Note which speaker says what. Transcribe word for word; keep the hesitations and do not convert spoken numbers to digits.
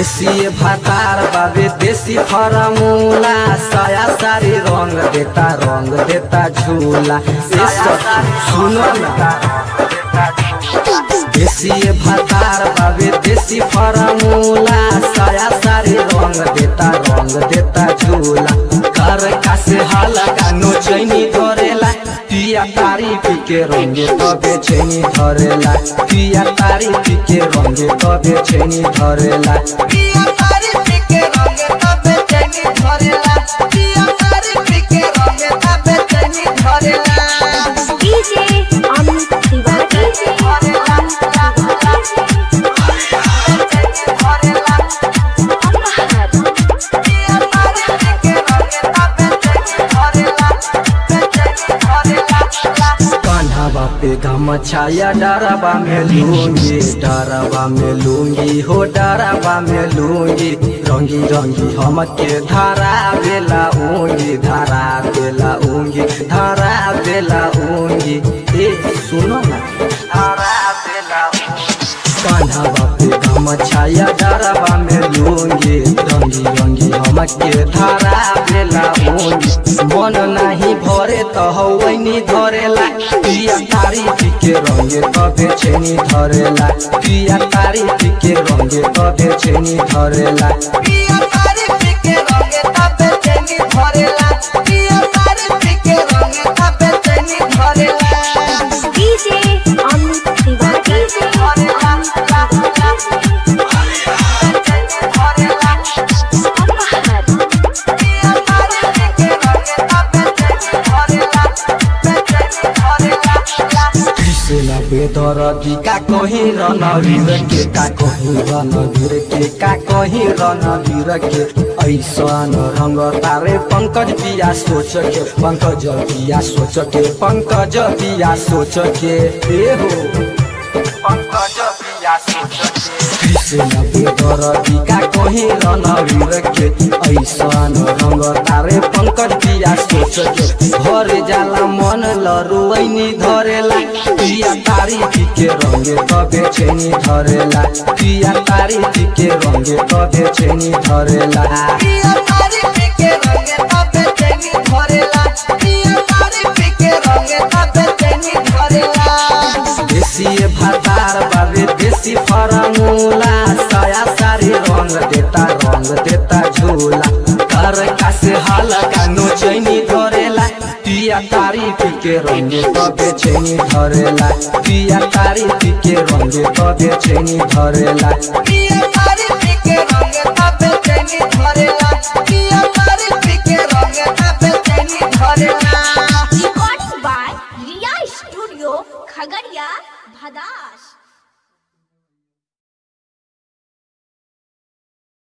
Speaker 1: देसी भातार बाबे देसी फरमूला साया सारी रंग देता रंग देता झूला सुनो ना देसी भातार बाबे देसी फरमूला साया सारी रंग देता रंग देता झूला कर कासे हाला कानो चैनी धरेला पिया तारी पीके रंगे तबे चैनी धरेला पिया तारी पीके रंगे तबे चैनी धरेला
Speaker 2: पिया तारी पीके रंगे तबे चैनी धरेला पिया तारी पीके रंगे तबे चैनी धरेला
Speaker 3: डीजे अमित तिवारी
Speaker 2: धरेला धरेला
Speaker 3: अपहर
Speaker 2: पिया तारी पीके रंगे तबे चैनी धरेला चैनी धरेला
Speaker 1: कान्हा बापे गम छाया डरबा में लूंगी डरबा में लूंगी हो डरबा में लूंगी रंगी रंगी हम के धारा बेला ऊंगी धारा बेला ऊंगी धारा बेला ऊंगी ए सुनो ना धारा बेला कान्हा बापे गम छाया डरबा में लूंगी रंगी रंगी हम के धारा बेला ऊंगी मन नहीं भरे तो हवैनी धरेला पिया तारी पीके रंगे तबे चैनी धरेला पिया तारी पीके रंगे तबे चैनी धरेला
Speaker 2: पिया तारी पीके रंगे तबे चैनी धरेला पिया तारी पीके रंगे तबे चैनी धरेला
Speaker 3: डीजे अमित तिवारी
Speaker 2: धरेला धरेला
Speaker 3: अपहर
Speaker 2: पिया तारी पीके रंगे तबे चैनी धरेला चैनी धरेला
Speaker 1: कृष्ण बेदरदी का कहीं रणवीर के का कहीं रणवीर के का कहीं रणवीर के ऐसा रंग तारे पंकज पिया सोच के पंकज पिया सोच के पंकज पिया सोच के ए हो पंकज पिया सोच के कृष्ण बेदरदी का कहीं रणवीर के ऐसा रंग तारे पंकज पिया सोच के भर जाला मन लरुवैनी धरेला पिया तारी पीके रंगे तबे चैनी धरेला पिया तारी पीके रंगे तबे चैनी धरेला
Speaker 2: पिया तारी पीके रंगे तबे चैनी धरेला पिया तारी पीके रंगे तबे चैनी धरेला
Speaker 1: देसी भातार बाबे देसी फरमूला साया सारी रंग देता रंग देता झूला कर कासे हाला कानो चैनी धरेला पिया तारी पीके रंगे तबे चैनी धरेला पिया तारी पीके रंगे तबे चैनी धरेला
Speaker 2: पिया तारी पीके रंगे तबे चैनी धरेला पिया तारी पीके रंगे तबे चैनी धरेला
Speaker 3: recording by Riya studio Khagaria Bhadas.